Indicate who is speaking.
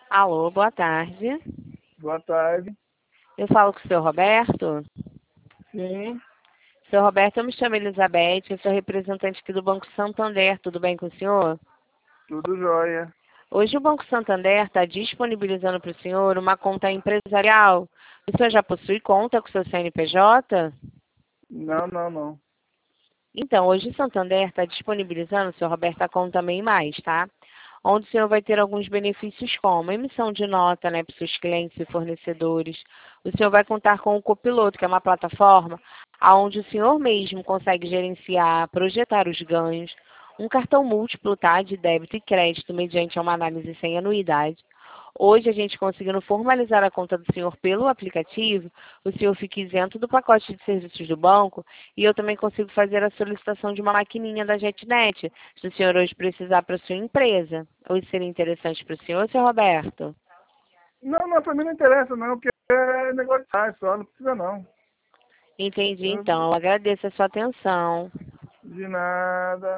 Speaker 1: Alô, boa tarde.
Speaker 2: Boa tarde.
Speaker 1: Eu falo com o senhor Roberto.
Speaker 2: Sim,
Speaker 1: Senhor Roberto, eu me chamo Elizabeth, eu sou representante aqui do Banco Santander, tudo bem com o senhor?
Speaker 2: tudo jóia.
Speaker 1: Hoje o Banco Santander está disponibilizando para o senhor uma conta empresarial. O senhor já possui conta com o seu CNPJ?
Speaker 2: Não.
Speaker 1: Então, hoje o Santander está disponibilizando, senhor Roberto, a conta MEI Mais, tá? Onde o senhor vai ter alguns benefícios como emissão de nota, né, para os seus clientes e fornecedores. O senhor vai contar com o Copiloto, que é uma plataforma onde o senhor mesmo consegue gerenciar, projetar os ganhos, um cartão múltiplo, tá, de débito e crédito mediante uma análise sem anuidade. Hoje, a gente conseguindo formalizar a conta do senhor pelo aplicativo, o senhor fica isento do pacote de serviços do banco e eu também consigo fazer a solicitação de uma maquininha da JetNet, se o senhor hoje precisar para a sua empresa. Hoje seria interessante para o senhor, senhor Roberto?
Speaker 2: Não, pra mim não interessa não, porque é negócio de só, não precisa não.
Speaker 1: Entendi, então. Eu agradeço a sua atenção.
Speaker 2: De nada.